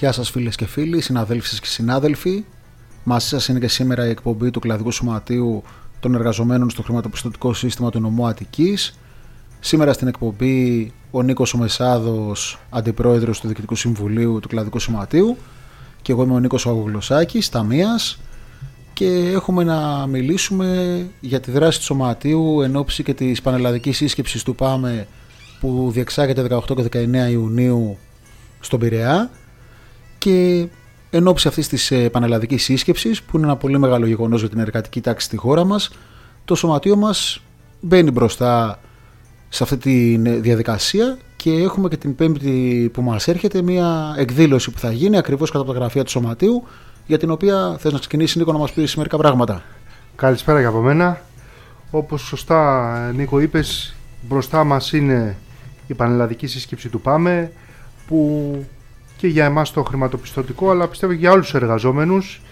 Γεια σας φίλες και φίλοι, συναδέλφοι και συνάδελφοι. Μαζί σας είναι και σήμερα η εκπομπή του Κλαδικού Σωματείου των Εργαζομένων στο Χρηματοπιστωτικό Σύστημα του Νομού Αττικής. Σήμερα στην εκπομπή ο Νίκος ο Μεσάδος, αντιπρόεδρος του Διοικητικού Συμβουλίου του Κλαδικού Σωματείου, και εγώ είμαι ο Νίκος ο Αγογλωσσάκης, ταμείας, και έχουμε να μιλήσουμε για τη δράση του Σωματείου εν ώψη και της πανελλαδικής σύσκεψης του ΠΑΜΕ που διεξάγεται 18 και 19 Ιουνίου στον Πειραιά. Και εν ώψη αυτής της πανελλαδικής σύσκεψης, που είναι ένα πολύ μεγάλο γεγονός για την εργατική τάξη στη χώρα μας, το Σωματείο μας μπαίνει μπροστά σε αυτή τη διαδικασία και έχουμε και την Πέμπτη που μας έρχεται μια εκδήλωση που θα γίνει ακριβώς κατά τα γραφεία του Σωματείου, για την οποία θες να ξεκινήσεις, Νίκο, να μας πεις μερικά πράγματα. Καλησπέρα και από μένα. Όπως σωστά, Νίκο, είπες, μπροστά μας είναι η πανελλαδική σύσκεψη του ΠΑΜΕ, που και για εμάς το χρηματοπιστωτικό, αλλά πιστεύω και για όλους τους εργαζόμενους,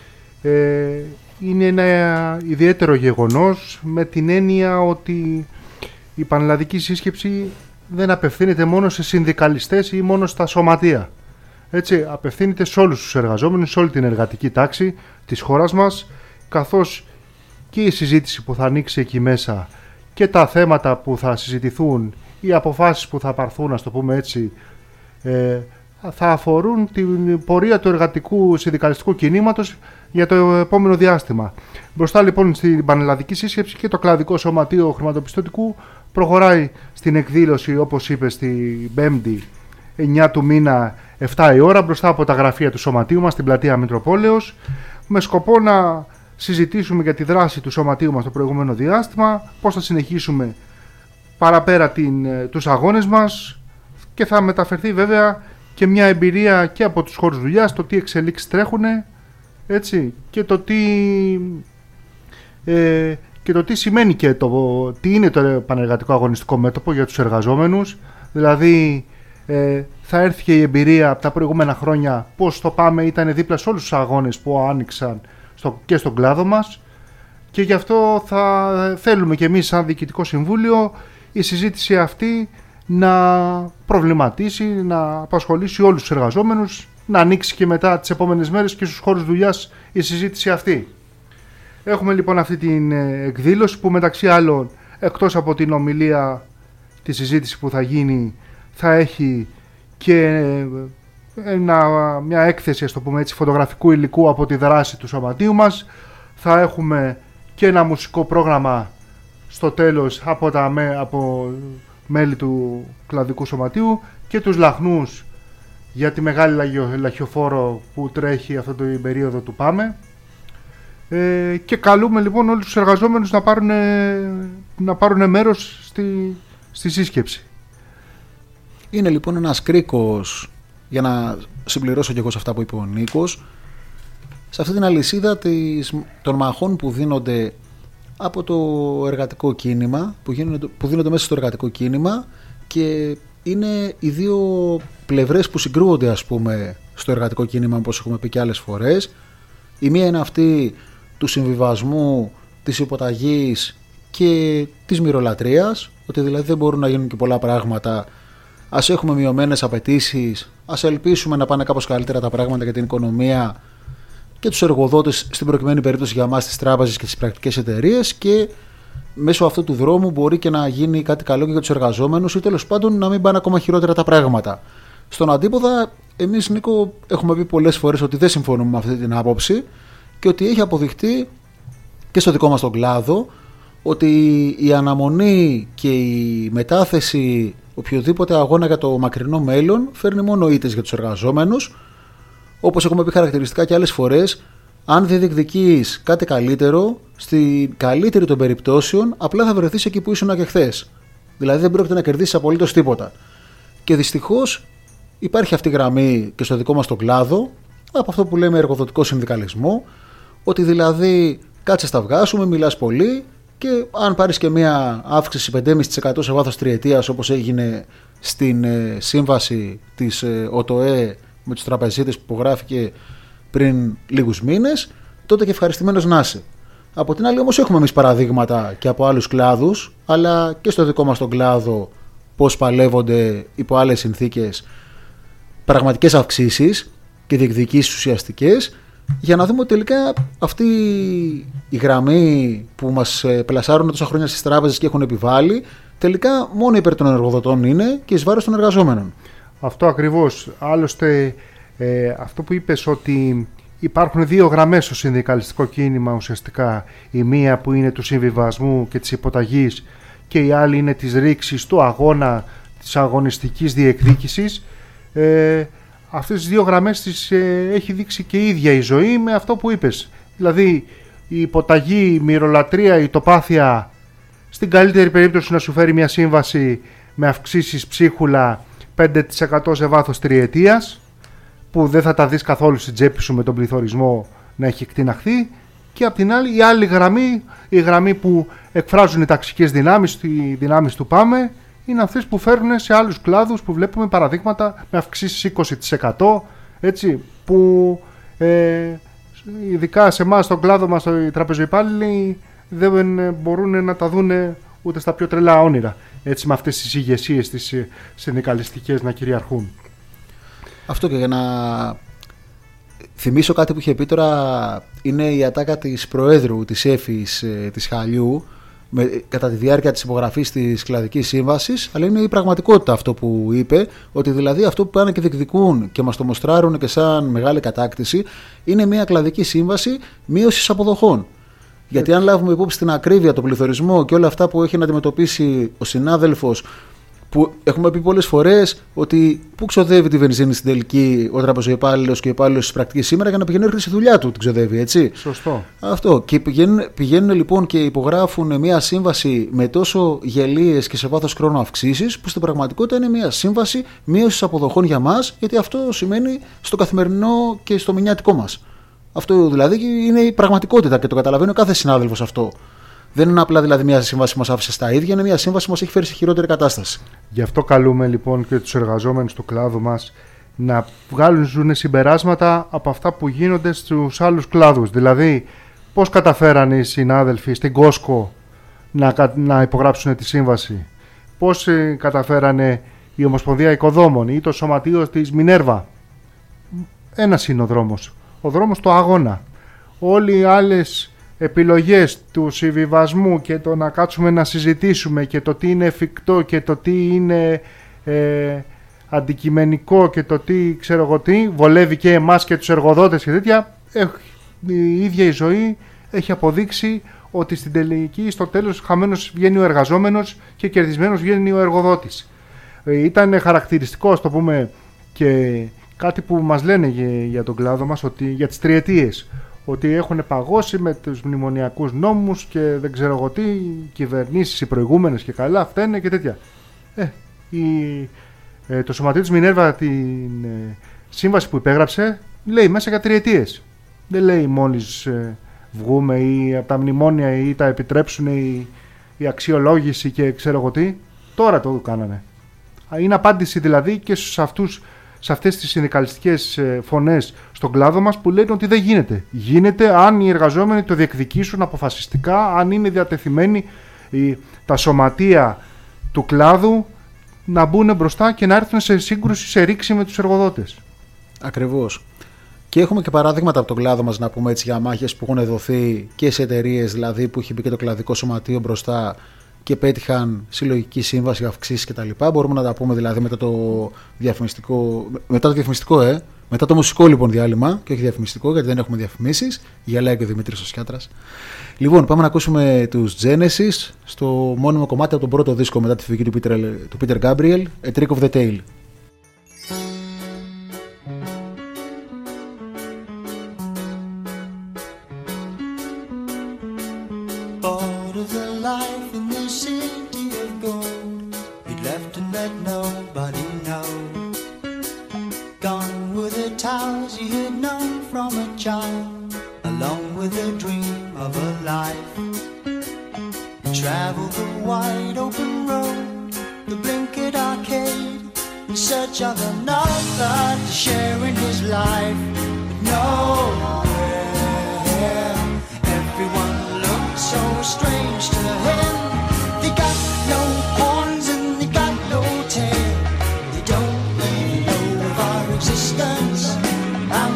είναι ένα ιδιαίτερο γεγονός, με την έννοια ότι η πανελλαδική σύσκεψη δεν απευθύνεται μόνο σε συνδικαλιστές ή μόνο στα σωματεία. Έτσι, απευθύνεται σε όλους τους εργαζόμενους, σε όλη την εργατική τάξη της χώρας μας, καθώς και η συζήτηση που θα ανοίξει εκεί μέσα και τα θέματα που θα συζητηθούν, οι αποφάσεις που θα πάρθουν, ας το πούμε έτσι, θα αφορούν την πορεία του εργατικού συνδικαλιστικού κινήματος για το επόμενο διάστημα. Μπροστά λοιπόν στην πανελλαδική σύσκεψη και το Κλαδικό Σωματείο Χρηματοπιστωτικού προχωράει στην εκδήλωση, όπως είπε, στην Πέμπτη 9 του μήνα 7 η ώρα, μπροστά από τα γραφεία του Σωματείου μας στην πλατεία Μητροπόλεως, με σκοπό να συζητήσουμε για τη δράση του Σωματείου μας το προηγούμενο διάστημα, πώς θα συνεχίσουμε παραπέρα τους αγώνες μας, και θα μεταφερθεί βέβαια και μια εμπειρία και από τους χώρους δουλειάς, το τι εξελίξεις τρέχουν, έτσι, και το τι σημαίνει και τι είναι το πανεργατικό αγωνιστικό μέτωπο για τους εργαζόμενους. Δηλαδή θα έρθει και η εμπειρία από τα προηγούμενα χρόνια, πώς το ΠΑΜΕ ήταν δίπλα σε όλους τους αγώνες που άνοιξαν και στον κλάδο μας, και γι' αυτό θα θέλουμε και εμείς σαν Διοικητικό Συμβούλιο η συζήτηση αυτή να προβληματίσει, να απασχολήσει όλους τους εργαζόμενους, να ανοίξει και μετά τις επόμενες μέρες και στους χώρους δουλειάς η συζήτηση αυτή. Έχουμε λοιπόν αυτή την εκδήλωση που, μεταξύ άλλων, εκτός από την ομιλία, τη συζήτηση που θα γίνει, θα έχει και μια έκθεση, ας το πούμε έτσι, φωτογραφικού υλικού από τη δράση του Σωματείου μας. Θα έχουμε και ένα μουσικό πρόγραμμα στο τέλος από μέλη του Κλαδικού Σωματείου και τους λαχνούς για τη μεγάλη λαχιοφόρο που τρέχει αυτή την περίοδο του ΠΑΜΕ. Και καλούμε λοιπόν όλους τους εργαζόμενους να πάρουν μέρος στη σύσκεψη. Είναι λοιπόν ένας κρίκος, για να συμπληρώσω και εγώ σε αυτά που είπε ο Νίκος, σε αυτή την αλυσίδα των μαχών που δίνονται από το εργατικό κίνημα, που δίνονται μέσα στο εργατικό κίνημα, και είναι οι δύο πλευρές που συγκρούονται, ας πούμε, στο εργατικό κίνημα, όπως έχουμε πει και άλλες φορές. Η μία είναι αυτή του συμβιβασμού, της υποταγής και της μυρολατρείας, ότι δηλαδή δεν μπορούν να γίνουν και πολλά πράγματα. Ας έχουμε μειωμένες απαιτήσεις, ας ελπίσουμε να πάνε κάπως καλύτερα τα πράγματα για την οικονομία και τους εργοδότες, στην προκειμένη περίπτωση για εμάς τις τράπεζες και τις πρακτικές εταιρείες, και μέσω αυτού του δρόμου μπορεί και να γίνει κάτι καλό και για τους εργαζόμενους, ή τέλος πάντων να μην πάνε ακόμα χειρότερα τα πράγματα. Στον αντίποδα, εμείς, Νίκο, έχουμε πει πολλές φορές ότι δεν συμφωνούμε με αυτή την άποψη και ότι έχει αποδειχτεί και στο δικό μας τον κλάδο ότι η αναμονή και η μετάθεση οποιοδήποτε αγώνα για το μακρινό μέλλον φέρνει μόνο ήττες για τους εργαζόμενους. Όπως έχουμε πει χαρακτηριστικά και άλλες φορές, αν δεν διεκδικείς κάτι καλύτερο, στην καλύτερη των περιπτώσεων απλά θα βρεθείς εκεί που ήσουν και χθες. Δηλαδή δεν πρόκειται να κερδίσεις απολύτως τίποτα. Και δυστυχώς υπάρχει αυτή η γραμμή και στο δικό μας τον κλάδο, από αυτό που λέμε εργοδοτικό συνδικαλισμό, ότι δηλαδή κάτσε στα αυγά σου, μιλάς πολύ, και αν πάρεις και μια αύξηση 5,5% σε βάθος τριετίας, όπως έγινε στην σύμβαση της ΟΤΟΕ με τους τραπεζίτες που υπογράφηκε πριν λίγους μήνες, τότε και ευχαριστημένος να είσαι. Από την άλλη όμως έχουμε εμείς παραδείγματα και από άλλους κλάδους, αλλά και στο δικό μας τον κλάδο πώς παλεύονται υπό άλλες συνθήκες πραγματικές αυξήσεις, και διεκδικήσεις ουσιαστικές, για να δούμε ότι τελικά αυτή η γραμμή που μας πλασάρουν τόσα χρόνια στις τράπεζες και έχουν επιβάλει, τελικά μόνο υπέρ των εργοδοτών είναι και εις βάρος των εργαζόμενων. Αυτό ακριβώς. Άλλωστε, αυτό που είπες, ότι υπάρχουν δύο γραμμές στο συνδικαλιστικό κίνημα ουσιαστικά. Η μία που είναι του συμβιβασμού και της υποταγής και η άλλη είναι της ρήξης, του αγώνα, της αγωνιστικής διεκδίκησης. Αυτές τις δύο γραμμές τις έχει δείξει και η ίδια η ζωή με αυτό που είπες. Δηλαδή η υποταγή, η μυρολατρεία, η τοπάθεια, στην καλύτερη περίπτωση να σου φέρει μια σύμβαση με αυξήσεις ψίχουλα 5% σε βάθος τριετίας, που δεν θα τα δεις καθόλου στην τσέπη σου με τον πληθωρισμό να έχει εκτιναχθεί, και απ' την άλλη η άλλη γραμμή, η γραμμή που εκφράζουν οι ταξικές δυνάμεις, οι δυνάμεις του ΠΑΜΕ, είναι αυτές που φέρνουν σε άλλους κλάδους που βλέπουμε παραδείγματα με αυξήσεις 20%, έτσι, που ειδικά σε εμάς στον κλάδο μας οι τραπεζοϊπάλληλοι δεν μπορούν να τα δούνε ούτε στα πιο τρελά όνειρα, έτσι, με αυτές τις ηγεσίες τις συνδικαλιστικές να κυριαρχούν. Αυτό, και για να θυμίσω κάτι που είχε πει τώρα, είναι η ατάκα της Προέδρου της ΕΦΗΣ της Χαλιού κατά τη διάρκεια της υπογραφής της κλαδικής σύμβασης, αλλά είναι η πραγματικότητα αυτό που είπε, ότι δηλαδή αυτό που πάνε και διεκδικούν και μας το μοστράρουν και σαν μεγάλη κατάκτηση είναι μια κλαδική σύμβαση μείωσης αποδοχών. Γιατί αν λάβουμε υπόψη την ακρίβεια, τον πληθωρισμό και όλα αυτά που έχει να αντιμετωπίσει ο συνάδελφος, που έχουμε πει πολλές φορές ότι πού ξοδεύει τη βενζίνη στην τελική ο τραπεζοϊπάλληλος και ο υπάλληλος της πρακτικής σήμερα για να πηγαίνει έρχεται στη δουλειά του, την ξοδεύει, έτσι. Σωστό. Αυτό. Και πηγαίνουν λοιπόν και υπογράφουν μια σύμβαση με τόσο γελίες και σε βάθος χρόνου αυξήσεις, που στην πραγματικότητα είναι μια σύμβαση μείωσης αποδοχών για μας, γιατί αυτό σημαίνει στο καθημερινό και στο μηνιάτικό μας. Αυτό δηλαδή είναι η πραγματικότητα και το καταλαβαίνει ο κάθε συνάδελφος αυτό. Δεν είναι απλά δηλαδή μια σύμβαση που μας άφησε στα ίδια, είναι μια σύμβαση που μας έχει φέρει σε χειρότερη κατάσταση. Γι' αυτό καλούμε λοιπόν και τους εργαζόμενους του κλάδου μας να βγάλουν συμπεράσματα από αυτά που γίνονται στους άλλους κλάδους. Δηλαδή, πώς καταφέρανε οι συνάδελφοι στην Κόσκο να υπογράψουν τη σύμβαση, πώς καταφέρανε η Ομοσπονδία Οικοδόμων ή το Σωματείο της Μινέρβα. Ένας είναι ο δρόμος του αγώνα. Όλοι οι άλλες επιλογές του συμβιβασμού και το να κάτσουμε να συζητήσουμε και το τι είναι εφικτό και το τι είναι αντικειμενικό και το τι ξέρω εγώ τι βολεύει και εμάς και τους εργοδότες και τέτοια, η ίδια η ζωή έχει αποδείξει ότι στην τελική, στο τέλος, χαμένος βγαίνει ο εργαζόμενος και κερδισμένος βγαίνει ο εργοδότης. Ήταν χαρακτηριστικό, ας το πούμε, και κάτι που μας λένε για τον κλάδο μας, ότι για τις τριετίες, ότι έχουν παγώσει με τους μνημονιακούς νόμους και δεν ξέρω εγώ τι, κυβερνήσεις οι προηγούμενες και καλά φταίνε και τέτοια. Το Σωματείο της Μινέρβα την σύμβαση που υπέγραψε λέει μέσα για τριετίες. Δεν λέει μόλις βγούμε ή από τα μνημόνια ή τα επιτρέψουν η αξιολόγηση και ξέρω εγώ τι. Τώρα το κάνανε. Είναι απάντηση δηλαδή και σε αυτές τις συνδικαλιστικές φωνές στον κλάδο μας που λένε ότι δεν γίνεται. Γίνεται αν οι εργαζόμενοι το διεκδικήσουν αποφασιστικά, αν είναι διατεθειμένοι τα σωματεία του κλάδου να μπουν μπροστά και να έρθουν σε σύγκρουση, σε ρήξη με τους εργοδότες. Ακριβώς. Και έχουμε και παράδειγματα από τον κλάδο μας, να πούμε έτσι, για μάχες που έχουν δοθεί και σε εταιρείες, δηλαδή που έχει μπει και το κλαδικό σωματείο μπροστά και πέτυχαν συλλογική σύμβαση, αυξήσεις κτλ. Μπορούμε να τα πούμε δηλαδή μετά το διαφημιστικό. Μετά το μουσικό λοιπόν διάλειμμα, και όχι διαφημιστικό, γιατί δεν έχουμε διαφημίσεις. Γελάει και ο Δημήτρης ο Σιάτρας. Λοιπόν, πάμε να ακούσουμε τους Genesis στο μόνιμο κομμάτι από τον πρώτο δίσκο μετά τη φυγή του Peter Gabriel, A Trick of the Tail. I'm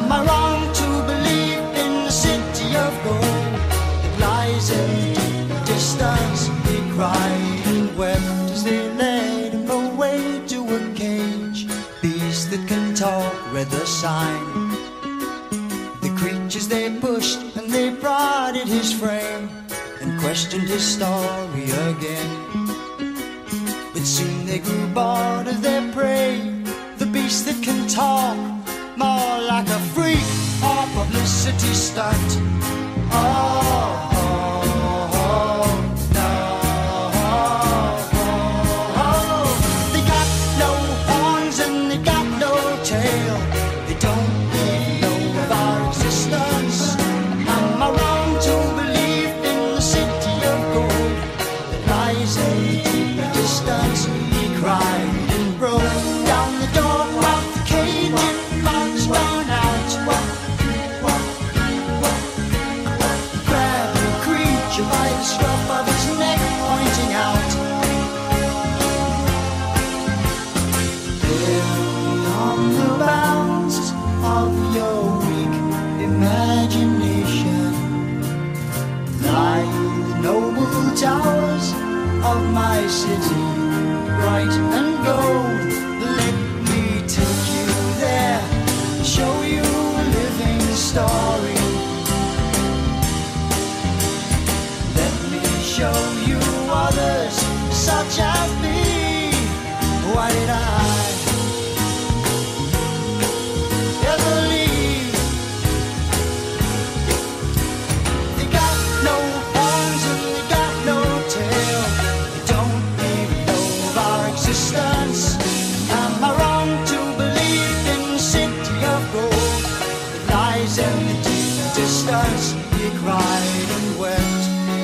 his frame and questioned his story again. But soon they grew bored of their prey, the beast that can talk, more like a freak or publicity stunt. Oh. Towers of my city, bright and gold. Let me take you there, show you a living story. Let me show you others such as me. Why did I ever leave? They got no horns and they got no tail. They don't even know of our existence. Am I wrong to believe in the city of gold that lies in the deep distance? He cried and wept.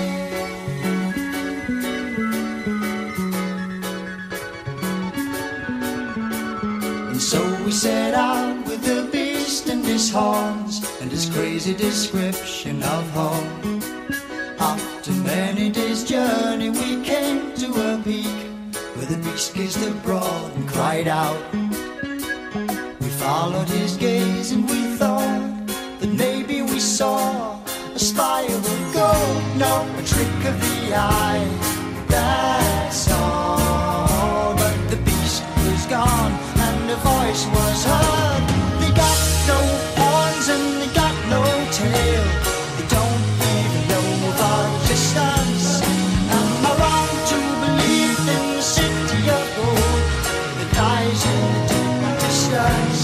And so we set out with the beast and his horns and his crazy description of home. After many days' journey we came to a peak where the beast gazed abroad and cried out. We followed his gaze and we thought that maybe we saw a spire of gold. No, a trick of the eye, that's all. But the beast was gone and a voice was heard. They got no horns and they got no tail. They don't even know of our existence. Am I wrong to believe in the city of gold that lies in the deep distance?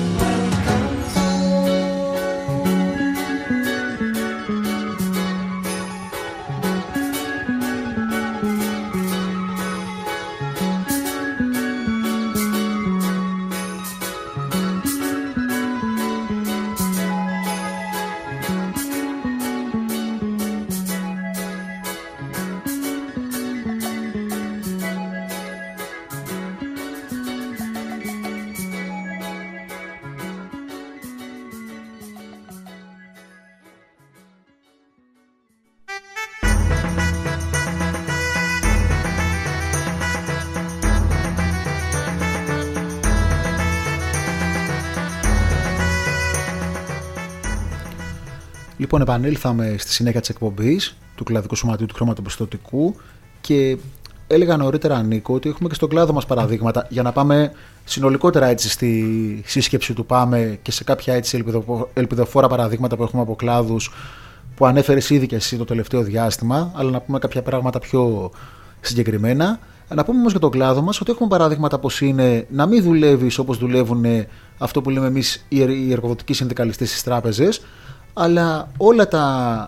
Λοιπόν, επανήλθαμε στη συνέχεια της εκπομπής του κλαδικού σωματείου του χρωματοπιστωτικού και έλεγα νωρίτερα, Νίκο, ότι έχουμε και στον κλάδο μας παραδείγματα για να πάμε συνολικότερα έτσι στη σύσκεψη του ΠΑΜΕ και σε κάποια έτσι ελπιδοφόρα παραδείγματα που έχουμε από κλάδους που ανέφερες ήδη και εσύ το τελευταίο διάστημα, αλλά να πούμε κάποια πράγματα πιο συγκεκριμένα. Να πούμε όμως για τον κλάδο μας ότι έχουμε παραδείγματα πως είναι να μην δουλεύεις όπως δουλεύουν αυτό που λέμε εμείς οι εργοδοτικοί συνδικαλιστές στις τράπεζες, αλλά όλα τα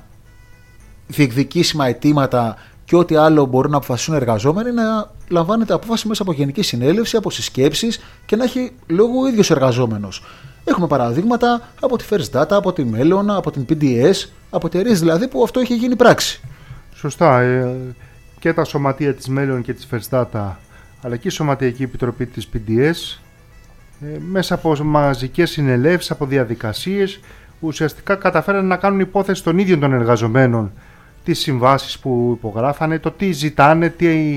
διεκδικήσιμα αιτήματα και ό,τι άλλο μπορούν να αποφασίσουν οι εργαζόμενοι να λαμβάνεται απόφαση μέσα από γενική συνέλευση, από συσκέψεις και να έχει λόγο ο ίδιος εργαζόμενος. Έχουμε παραδείγματα από τη First Data, από τη Mellon, από την PDS, από εταιρείες δηλαδή που αυτό έχει γίνει πράξη. Σωστά. Και τα σωματεία της Mellon και της First Data, αλλά και η Σωματιακή Επιτροπή της PDS, μέσα από μαζικές συνελεύσεις, από διαδικασίες, ουσιαστικά καταφέραν να κάνουν υπόθεση των ίδιων των εργαζομένων, τις συμβάσεις που υπογράφανε, το τι ζητάνε,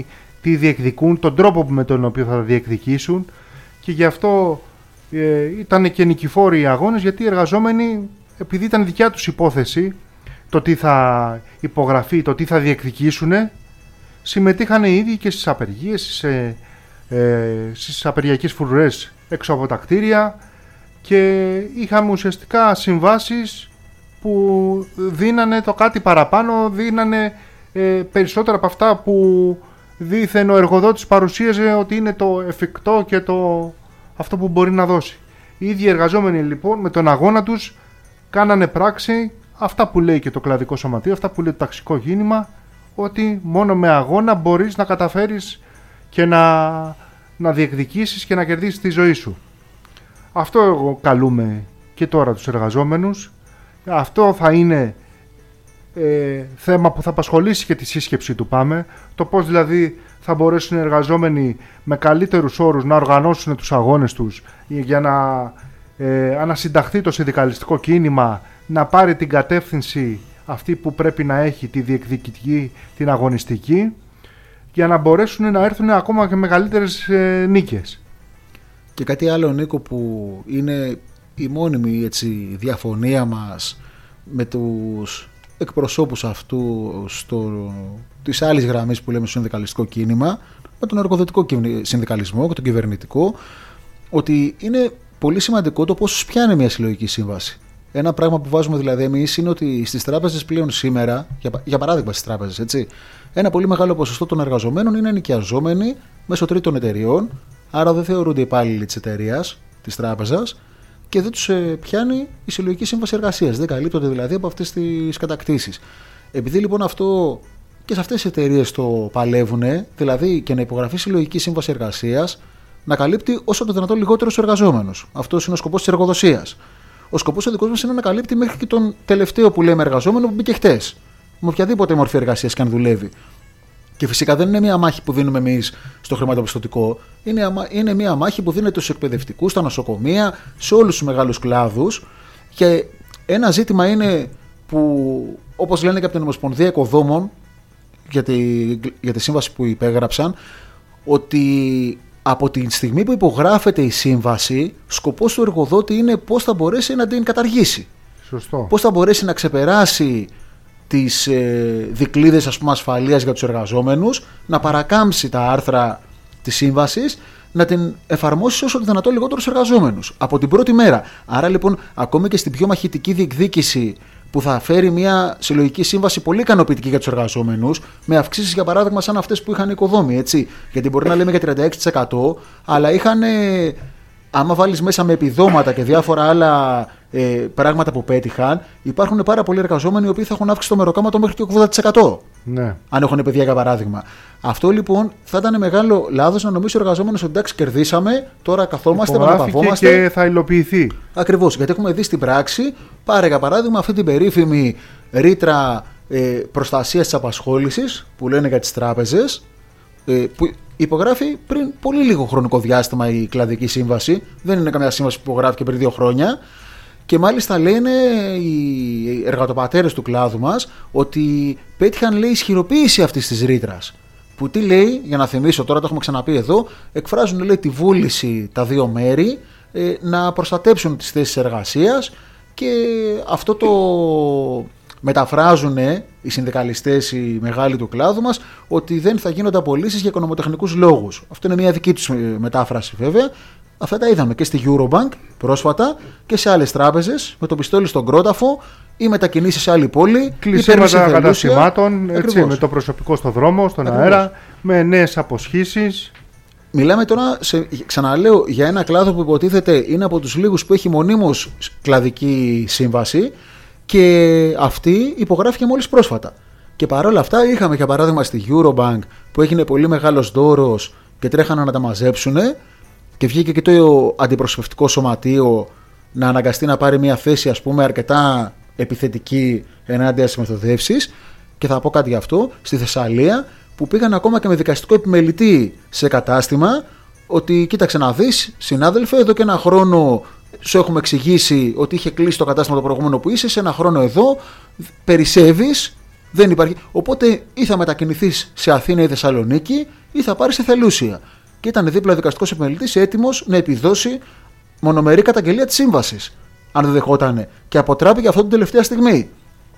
τι διεκδικούν, τον τρόπο με τον οποίο θα διεκδικήσουν, και γι' αυτό ήταν και νικηφόροι οι αγώνες, γιατί οι εργαζόμενοι, επειδή ήταν δικιά τους υπόθεση το τι θα υπογραφεί, το τι θα διεκδικήσουν, συμμετείχαν οι ίδιοι και στις απεργίες, στις απεργιακές φρουρές έξω από τα κτίρια, και είχαμε ουσιαστικά συμβάσεις που δίνανε το κάτι παραπάνω, δίνανε περισσότερα από αυτά που δήθεν ο εργοδότης παρουσίαζε ότι είναι το εφικτό και αυτό που μπορεί να δώσει. Οι ίδιοι εργαζόμενοι λοιπόν με τον αγώνα τους κάνανε πράξη αυτά που λέει και το κλαδικό σωματείο, αυτά που λέει το ταξικό κίνημα, ότι μόνο με αγώνα μπορείς να καταφέρεις και να διεκδικήσεις και να κερδίσεις τη ζωή σου. Αυτό εγώ καλούμε και τώρα τους εργαζόμενους. Αυτό θα είναι θέμα που θα απασχολήσει και τη σύσκεψη του ΠΑΜΕ. Το πώς δηλαδή θα μπορέσουν οι εργαζόμενοι με καλύτερους όρους να οργανώσουν τους αγώνες τους για να ανασυνταχθεί το συνδικαλιστικό κίνημα, να πάρει την κατεύθυνση αυτή που πρέπει να έχει, τη διεκδικητική, την αγωνιστική, για να μπορέσουν να έρθουν ακόμα και μεγαλύτερες νίκες. Και κάτι άλλο, Νίκο, που είναι η μόνιμη διαφωνία μας με τους εκπροσώπους αυτού της άλλης γραμμής που λέμε στο συνδικαλιστικό κίνημα, με τον εργοδοτικό συνδικαλισμό και τον κυβερνητικό, ότι είναι πολύ σημαντικό το πόσους πιάνει μια συλλογική σύμβαση. Ένα πράγμα που βάζουμε δηλαδή εμείς είναι ότι στις τράπεζες πλέον σήμερα, για παράδειγμα στις τράπεζες, έτσι, ένα πολύ μεγάλο ποσοστό των εργαζομένων είναι ενοικιαζόμενοι μέσω τρίτων εταιριών, άρα δεν θεωρούνται υπάλληλοι της εταιρείας, της τράπεζας, και δεν τους πιάνει η συλλογική σύμβαση εργασίας. Δεν καλύπτονται δηλαδή από αυτές τις κατακτήσεις. Επειδή λοιπόν αυτό και σε αυτές τις εταιρείες το παλεύουν, δηλαδή και να υπογραφεί συλλογική σύμβαση εργασίας, να καλύπτει όσο το δυνατόν λιγότερους εργαζόμενους. Αυτός είναι ο σκοπός της εργοδοσίας. Ο σκοπός ο δικός μας είναι να καλύπτει μέχρι και τον τελευταίο που λέμε εργαζόμενο που μπήκε χτες, με οποιαδήποτε μορφή εργασίας και αν δουλεύει. Και φυσικά δεν είναι μια μάχη που δίνουμε εμείς στο χρηματοπιστωτικό, είναι μια μάχη που δίνεται στους εκπαιδευτικούς, στα νοσοκομεία, σε όλους τους μεγάλους κλάδους. Και ένα ζήτημα είναι που, όπως λένε και από την Ομοσπονδία Οικοδόμων για τη σύμβαση που υπέγραψαν, ότι από τη στιγμή που υπογράφεται η σύμβαση, σκοπός του εργοδότη είναι πώς θα μπορέσει να την καταργήσει. Σωστό. Πώς θα μπορέσει να ξεπεράσει τις δικλείδες, ας πούμε, ασφαλείας για τους εργαζόμενους, να παρακάμψει τα άρθρα της σύμβασης, να την εφαρμόσει όσο το δυνατόν λιγότερους εργαζόμενους από την πρώτη μέρα. Άρα λοιπόν, ακόμη και στην πιο μαχητική διεκδίκηση που θα φέρει μια συλλογική σύμβαση πολύ ικανοποιητική για τους εργαζόμενους, με αυξήσεις για παράδειγμα σαν αυτές που είχαν οι οικοδόμοι, έτσι. Γιατί μπορεί να λέμε για 36%, αλλά είχαν, άμα βάλεις μέσα με επιδόματα και διάφορα άλλα πράγματα που πέτυχαν, υπάρχουν πάρα πολλοί εργαζόμενοι οι οποίοι θα έχουν αύξηση στο μεροκάματο μέχρι και 80%. Ναι. Αν έχουν παιδιά για παράδειγμα. Αυτό λοιπόν θα ήταν μεγάλο λάθος να νομίσει ο εργαζόμενος ότι εντάξει, κερδίσαμε, τώρα καθόμαστε, επαναπαυόμαστε. Και θα υλοποιηθεί. Ακριβώς, γιατί έχουμε δει στην πράξη, πάρε για παράδειγμα αυτή την περίφημη ρήτρα προστασίας της απασχόλησης που λένε για τις τράπεζες, που υπογράφει πριν πολύ λίγο χρονικό διάστημα η κλαδική σύμβαση. Δεν είναι καμιά σύμβαση που υπογράφηκε πριν 2 χρόνια. Και μάλιστα λένε οι εργατοπατέρες του κλάδου μας ότι πέτυχαν, λέει, ισχυροποίηση αυτής της ρήτρας. Που τι λέει, για να θυμίσω τώρα, το έχουμε ξαναπεί εδώ, εκφράζουν, λέει, τη βούληση τα δύο μέρη να προστατέψουν τις θέσεις εργασίας, και αυτό το μεταφράζουν οι συνδικαλιστές, οι μεγάλοι του κλάδου μας, ότι δεν θα γίνονται απολύσεις για οικονομοτεχνικούς λόγους. Αυτό είναι μια δική τους μετάφραση βέβαια. Αυτά τα είδαμε και στη Eurobank πρόσφατα και σε άλλες τράπεζες, με το πιστόλι στον κρόταφο ή μετακινήσεις σε άλλη πόλη. Κλεισίματα καταστημάτων, έτσι, με το προσωπικό στο δρόμο, στον αέρα, με νέες αποσχήσεις. Μιλάμε τώρα, ξαναλέω, για ένα κλάδο που υποτίθεται είναι από τους λίγους που έχει μονίμως κλαδική σύμβαση, και αυτή υπογράφηκε μόλις πρόσφατα. Και παρόλα αυτά είχαμε για παράδειγμα στη Eurobank που έγινε πολύ μεγάλος δώρος και τρέχανε να τα μαζέψουν, και βγήκε και το αντιπροσωπευτικό σωματείο να αναγκαστεί να πάρει μια θέση, ας πούμε, αρκετά επιθετική ενάντια στις μεθοδεύσεις. Και θα πω κάτι γι' αυτό, στη Θεσσαλία, που πήγαν ακόμα και με δικαστικό επιμελητή σε κατάστημα, ότι κοίταξε να δεις, συνάδελφε, εδώ και 1 χρόνο σου έχουμε εξηγήσει ότι είχε κλείσει το κατάστημα το προηγούμενο που είσαι, σε 1 χρόνο εδώ περισσεύεις, δεν υπάρχει. Οπότε ή θα μετακινηθείς σε Αθήνα ή Θεσσαλονίκη ή θα πάρεις εθελούσια. Και ήταν δίπλα ο δικαστικός επιμελητής έτοιμος να επιδώσει μονομερή καταγγελία της σύμβασης, αν δεν δεχότανε. Και αποτράπηκε αυτό την τελευταία στιγμή.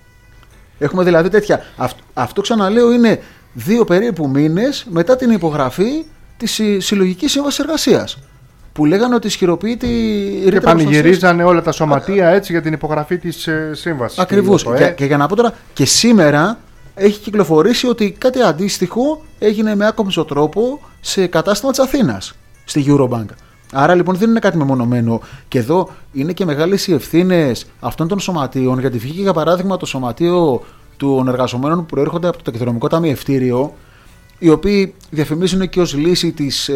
Έχουμε δηλαδή τέτοια. Αυτό ξαναλέω είναι 2 περίπου μήνες μετά την υπογραφή της συλλογικής σύμβασης εργασίας. που λέγανε ότι ισχυροποιείται η ρήτρα. Και πανηγυρίζανε όλα τα σωματεία έτσι για την υπογραφή της σύμβασης. Ακριβώς. Και για να πω τώρα, και σήμερα έχει κυκλοφορήσει ότι κάτι αντίστοιχο έγινε με άκομψο τρόπο σε κατάστημα της Αθήνας, στη Eurobank. Άρα λοιπόν δεν είναι κάτι μεμονωμένο. Και εδώ είναι και μεγάλες οι ευθύνες αυτών των σωματείων, γιατί βγήκε για παράδειγμα το σωματείο των εργαζομένων που προέρχονται από το Ταχυδρομικό Ταμιευτήριο, οι οποίοι διαφημίζουν και ως λύση τις,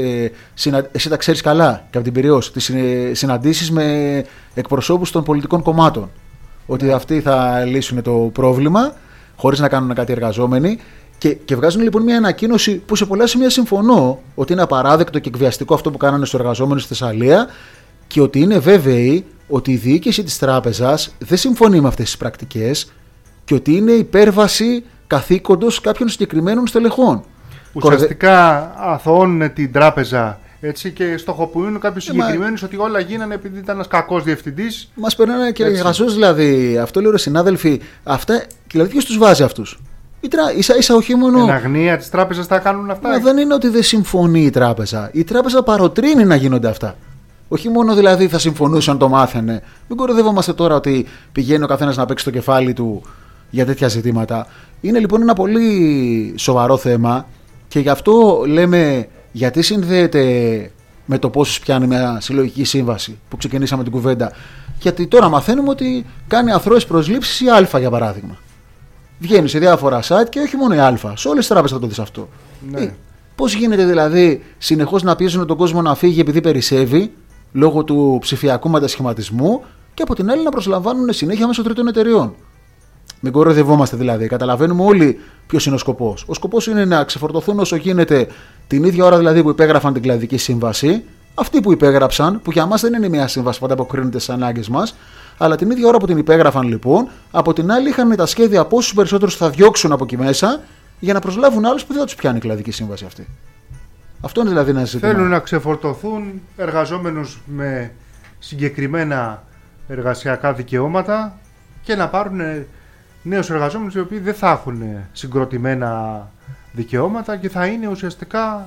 εσύ τα ξέρεις καλά και από την Πειραιώς, τις συναντήσεις με εκπροσώπους των πολιτικών κομμάτων. Ότι αυτοί θα λύσουν το πρόβλημα χωρίς να κάνουν κάτι εργαζόμενοι. Και βγάζουν λοιπόν μια ανακοίνωση που σε πολλά σημεία συμφωνώ ότι είναι απαράδεκτο και εκβιαστικό αυτό που κάνανε στους εργαζόμενους στη Θεσσαλία, και ότι είναι βέβαιοι ότι η διοίκηση της τράπεζας δεν συμφωνεί με αυτές τις πρακτικές και ότι είναι υπέρβαση καθήκοντος κάποιων συγκεκριμένων στελεχών. Ουσιαστικά αθωώνουν την τράπεζα, έτσι, και στοχοποιούν κάποιους συγκεκριμένους ότι όλα γίνανε επειδή ήταν ένας κακός διευθυντής. Μας περνάνε και γασός δηλαδή. Αυτό λέω ρε συνάδελφοι. Αυτά δηλαδή ποιος τους βάζει αυτούς? Ίσα-ίσα όχι μόνο. Εν αγνία της τράπεζας θα κάνουν αυτά. Μα δεν είναι ότι δεν συμφωνεί η τράπεζα. Η τράπεζα παροτρύνει να γίνονται αυτά. Όχι μόνο δηλαδή θα συμφωνούσαν, το μάθαινε. Μην κοροϊδεύομαστε τώρα ότι πηγαίνει ο καθένας να παίξει το κεφάλι του για τέτοια ζητήματα. Είναι λοιπόν ένα πολύ σοβαρό θέμα και γι' αυτό λέμε γιατί συνδέεται με το πόσους πιάνει μια συλλογική σύμβαση που ξεκινήσαμε την κουβέντα. Γιατί τώρα μαθαίνουμε ότι κάνει αθρώες προσλήψεις η Α για παράδειγμα. Βγαίνει σε διάφορα site και όχι μόνο η Α, σε όλες τις τράπεζες θα το δεις αυτό. Ναι. Πώς γίνεται δηλαδή συνεχώς να πιέζουν τον κόσμο να φύγει επειδή περισσεύει λόγω του ψηφιακού μετασχηματισμού και από την άλλη να προσλαμβάνουν συνέχεια μέσω τρίτων εταιριών? Μην κοροϊδευόμαστε δηλαδή. Καταλαβαίνουμε όλοι ποιος είναι ο σκοπός. Ο σκοπός είναι να ξεφορτωθούν όσο γίνεται την ίδια ώρα δηλαδή που υπέγραφαν την κλαδική σύμβαση. Αυτοί που υπέγραψαν, που για μας δεν είναι μια σύμβαση που ανταποκρίνεται στις ανάγκες μας, αλλά την ίδια ώρα που την υπέγραφαν λοιπόν, από την άλλη είχαν τα σχέδια πόσους περισσότερους θα διώξουν από εκεί μέσα για να προσλάβουν άλλους που δεν θα τους πιάνει η κλαδική σύμβαση αυτή. Αυτό είναι δηλαδή ένα ζήτημα. Θέλουν να ξεφορτωθούν εργαζόμενους με συγκεκριμένα εργασιακά δικαιώματα και να πάρουν νέους εργαζόμενους οι οποίοι δεν θα έχουν συγκροτημένα δικαιώματα και θα είναι ουσιαστικά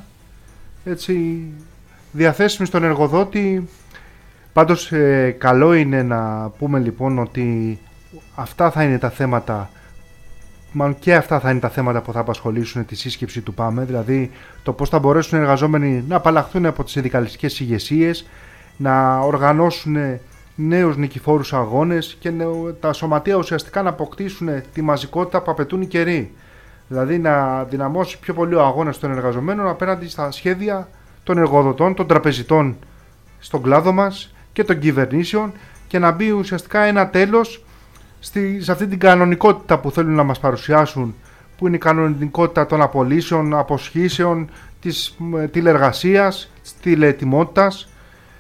έτσι διαθέσιμοι στον εργοδότη. Πάντως καλό είναι να πούμε λοιπόν ότι αυτά θα είναι τα θέματα, μάλλον και αυτά θα είναι τα θέματα που θα απασχολήσουν τη σύσκεψη του ΠΑΜΕ, δηλαδή το πώς θα μπορέσουν οι εργαζόμενοι να απαλλαχθούν από τις συνδικαλιστικές ηγεσίες, να οργανώσουν νέους νικηφόρους αγώνες και τα σωματεία ουσιαστικά να αποκτήσουν τη μαζικότητα που απαιτούν οι καιροί. Δηλαδή να δυναμώσει πιο πολύ ο αγώνας των εργαζομένων απέναντι στα σχέδια των εργοδοτών, των τραπεζιτών στον κλάδο μας και των κυβερνήσεων και να μπει ουσιαστικά ένα τέλος σε αυτή την κανονικότητα που θέλουν να μας παρουσιάσουν, που είναι η κανονικότητα των απολύσεων, αποσχήσεων, της τηλεργασίας, της τηλεετοιμότητας,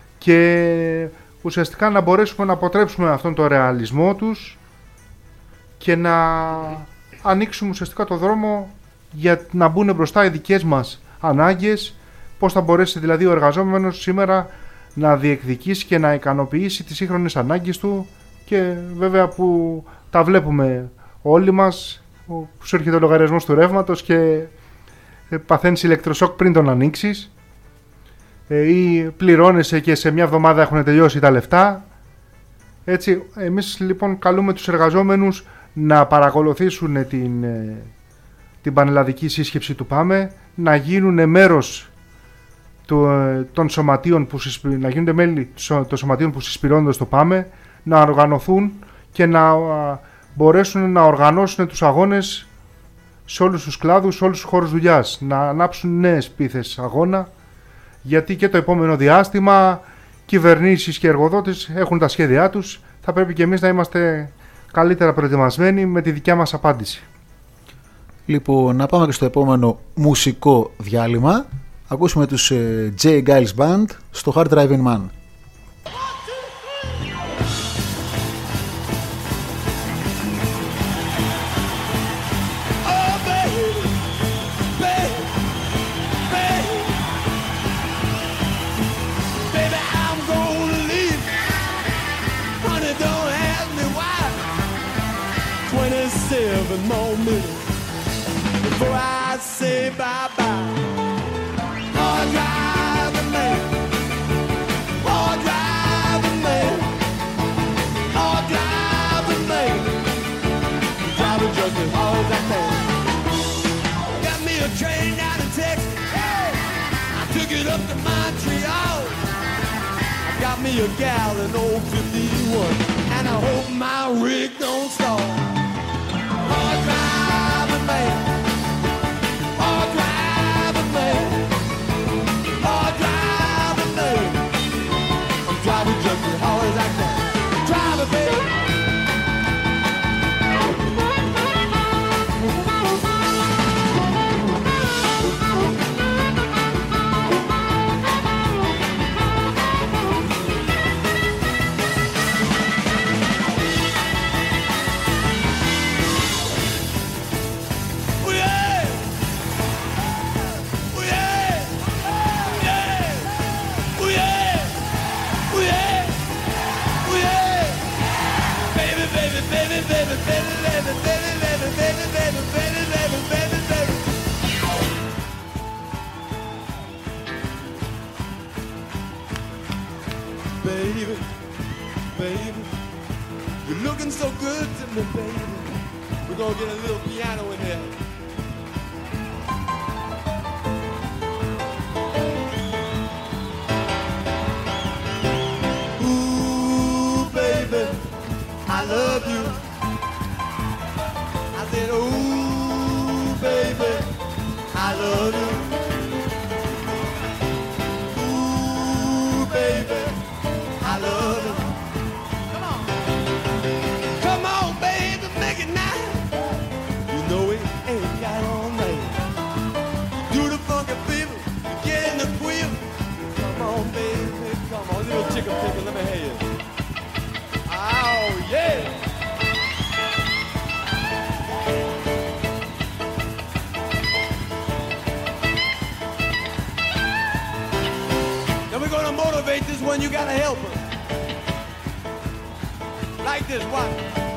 και ουσιαστικά να μπορέσουμε να αποτρέψουμε αυτόν τον ρεαλισμό τους και να ανοίξουμε ουσιαστικά το δρόμο για να μπουν μπροστά οι δικές μας ανάγκες, πώς θα μπορέσει δηλαδή ο εργαζόμενος σήμερα να διεκδικήσει και να ικανοποιήσει τις σύγχρονες ανάγκες του, και βέβαια που τα βλέπουμε όλοι μας, που σου έρχεται ο λογαριασμός του ρεύματος και παθαίνεις ηλεκτροσόκ πριν τον ανοίξεις, ή πληρώνεσαι και σε μια εβδομάδα έχουν τελειώσει τα λεφτά. Έτσι, εμείς λοιπόν καλούμε τους εργαζόμενους να παρακολουθήσουν την πανελλαδική σύσκεψη του ΠΑΜΕ, να γίνουν μέρος των σωματείων να γίνονται μέλη των σωματείων που συσπηρώνονται στο ΠΑΜΕ, να οργανωθούν και να μπορέσουν να οργανώσουν τους αγώνες σε όλους τους κλάδους, σε όλους τους χώρους δουλειάς, να ανάψουν νέες πίθες αγώνα, γιατί και το επόμενο διάστημα κυβερνήσεις και εργοδότες έχουν τα σχέδιά τους. Θα πρέπει και εμείς να είμαστε καλύτερα προετοιμασμένοι με τη δικιά μας απάντηση. Λοιπόν, να πάμε και στο επόμενο μουσικό διάλειμμα. Ακούσουμε τους J. Giles Band στο Hard Driving Man. Before I say bye-bye, hard driving man, train down to Texas. Hey, I took it up to Montreal. I got me a gal in old 51, and I hope my rig don't stall. Hard driving man, hard driving man, hard driving man. I'm driving just as hard as I can. Driving, baby. Baby, baby, you're looking so good to me, baby. We're gonna get a little piano in there. Ooh, baby, I love you. I said, ooh, baby, I love you. Ooh, baby, I love you. Come on. Come on, baby, make it now. You know it ain't got all night. Do the funky fever, get in the quiver. Come on, baby, come on. Little chicken picker, let me hear you. Oh, yeah. Now we're gonna motivate this one, you gotta help her. Like this, watch.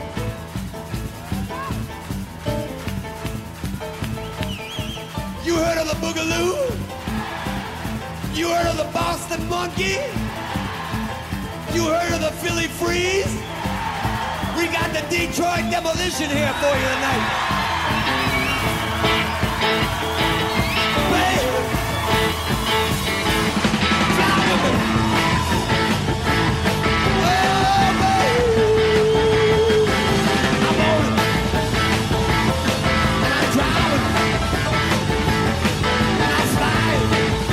You heard of the Boogaloo? You heard of the Boston Monkey? You heard of the Philly Freeze? We got the Detroit Demolition here for you tonight. Baby, drive with me. Oh, baby, I'm on it. And I'm driving. And I'm sliding.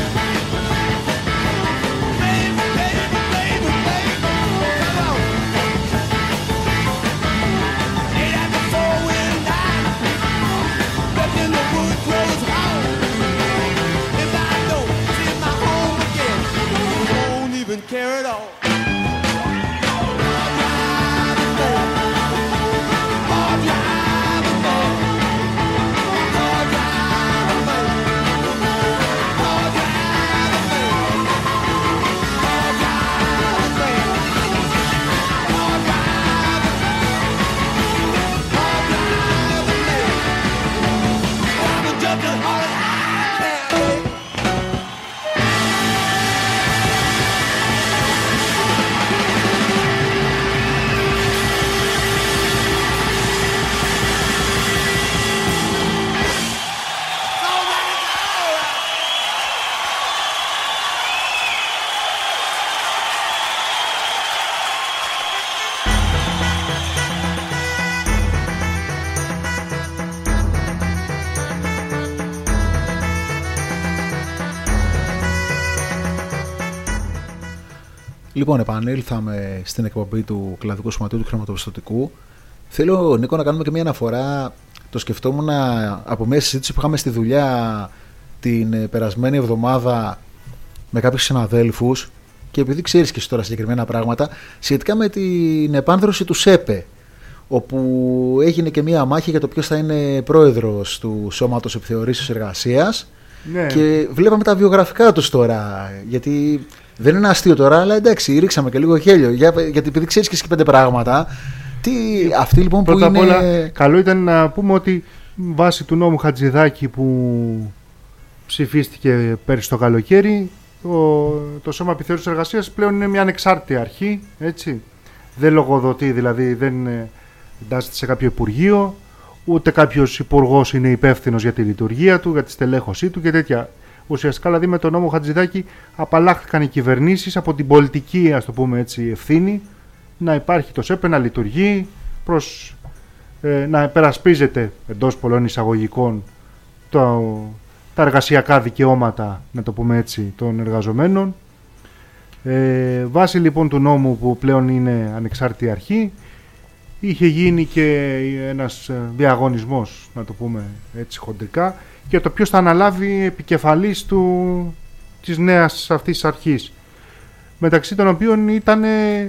Baby, baby, baby, baby, come on. Ain't that the four-wheel drive? But in the wood grows home. If I don't see my home again, I won't even care at all. Driving man, oh, driving man, oh, driving man, oh, driving man, oh, driving man, oh, driving man. I'm jumping as hard as I can, baby. All right, all right. Λοιπόν, επανήλθαμε στην εκπομπή του Κλαδικού Σωματείου του Χρηματοπιστωτικού. Θέλω, Νίκο, να κάνουμε και μια αναφορά. Το σκεφτόμουν από μια συζήτηση που είχαμε στη δουλειά την περασμένη εβδομάδα με κάποιους συναδέλφους, και επειδή ξέρεις και εσύ τώρα συγκεκριμένα πράγματα, σχετικά με την επάνδρωση του ΣΕΠΕ, όπου έγινε και μια μάχη για το ποιος θα είναι πρόεδρος του Σώματος Επιθεωρήσεως Εργασίας. Ναι. Και βλέπαμε τα βιογραφικά τους τώρα, γιατί δεν είναι αστείο τώρα, αλλά εντάξει, ρίξαμε και λίγο γέλιο, γιατί επειδή ξέρεις και εσύ 5 πράγματα. Αυτοί λοιπόν που πρώτα είναι... απ' όλα, καλό ήταν να πούμε ότι βάσει του νόμου Χατζηδάκη που ψηφίστηκε πέρυσι το καλοκαίρι, το Σώμα Επιθεώρησης Εργασίας πλέον είναι μια ανεξάρτητη αρχή, έτσι. Δεν λογοδοτεί, δηλαδή δεν εντάσσεται σε κάποιο υπουργείο, ούτε κάποιος υπουργός είναι υπεύθυνος για τη λειτουργία του, για τη στελέχωσή του και τέτοια. Ουσιαστικά, δηλαδή, με τον νόμο Χατζηδάκη απαλλάχθηκαν οι κυβερνήσεις από την πολιτική, ας το πούμε έτσι, ευθύνη να υπάρχει το ΣΕΠΕ, να λειτουργεί προς να υπερασπίζεται εντός πολλών εισαγωγικών τα εργασιακά δικαιώματα, να το πούμε έτσι, των εργαζομένων. Βάσει λοιπόν του νόμου, που πλέον είναι ανεξάρτητη αρχή, είχε γίνει και ένας διαγωνισμός, να το πούμε έτσι χοντρικά, για το ποιος θα αναλάβει επικεφαλής της νέας αυτής αρχής, μεταξύ των οποίων ήταν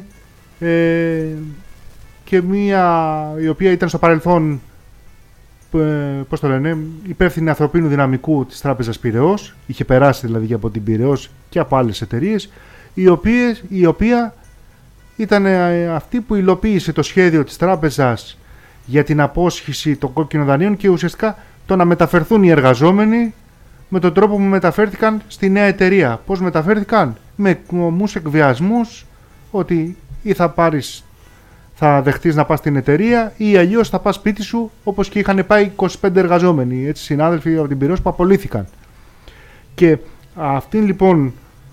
και μία η οποία ήταν στο παρελθόν, πώς το λένε, υπεύθυνη ανθρωπίνου δυναμικού της Τράπεζας Πειραιώς, είχε περάσει δηλαδή από την Πειραιώς και από άλλες εταιρείες, η οποία ήταν αυτή που υλοποίησε το σχέδιο της τράπεζας για την απόσχηση των κόκκινων δανείων και ουσιαστικά το να μεταφερθούν οι εργαζόμενοι με τον τρόπο που μεταφέρθηκαν στη νέα εταιρεία. Πώς μεταφέρθηκαν? Με ομούς εκβιασμούς, ότι ή θα δεχτείς να πας στην εταιρεία ή αλλιώς θα πας σπίτι σου, όπως και είχαν πάει 25 εργαζόμενοι, έτσι, συνάδελφοι από την Πειραιώς που απολύθηκαν. Και αυτήν λοιπόν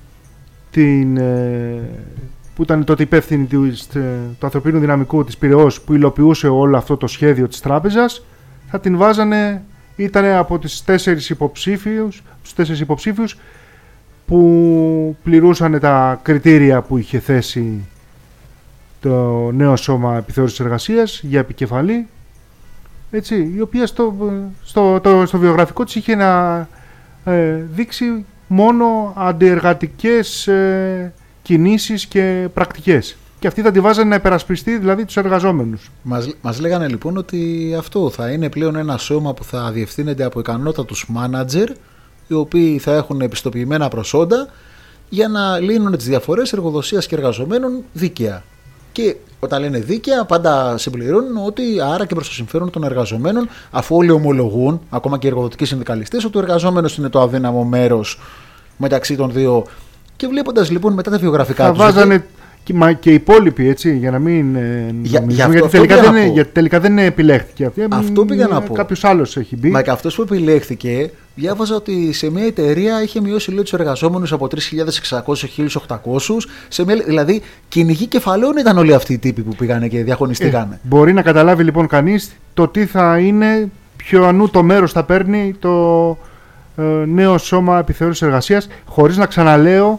που ήταν τότε υπεύθυνη του ανθρωπίνου δυναμικού της Πειραιώς, που υλοποιούσε όλο αυτό το σχέδιο της τράπεζας, θα την βάζανε, ήταν από τις 4 υποψήφιους που πληρούσαν τα κριτήρια που είχε θέσει το νέο σώμα επιθεώρησης εργασίας για επικεφαλή, έτσι, η οποία στο βιογραφικό της είχε να δείξει μόνο αντιεργατικές κινήσεις και πρακτικές. Και αυτοί θα τη βάζανε να υπερασπιστεί δηλαδή τους εργαζόμενους. Μας λέγανε λοιπόν ότι αυτό θα είναι πλέον ένα σώμα που θα διευθύνεται από ικανότατους μάνατζερ, οι οποίοι θα έχουν επιστοποιημένα προσόντα για να λύνουν τις διαφορές εργοδοσίας και εργαζομένων δίκαια. Και όταν λένε δίκαια, πάντα συμπληρώνουν ότι άρα και προς το συμφέρον των εργαζομένων, αφού όλοι ομολογούν, ακόμα και οι εργοδοτικοί συνδικαλιστές, ότι ο εργαζόμενος είναι το αδύναμο μέρος μεταξύ των δύο. Και βλέποντας λοιπόν μετά τα βιογραφικά τους. Θα βάζανε και οι υπόλοιποι, έτσι, για να μην νομίζουμε, γιατί τελικά δεν επιλέχθηκε. Αυτό πήγα να πω. Κάποιος άλλος έχει μπει. Μα και αυτός που επιλέχθηκε, διάβαζα ότι σε μια εταιρεία είχε μειώσει, λέει, τους εργαζόμενους από 3.600 σε 1.800. Δηλαδή, κυνηγοί κεφαλαίων ήταν όλοι αυτοί οι τύποι που πήγανε και διαγωνιστήκανε. Μπορεί να καταλάβει λοιπόν κανείς το τι θα είναι, ποιο ανού το μέρος θα παίρνει το νέο σώμα επιθεώρησης εργασίας, χωρίς να ξαναλέω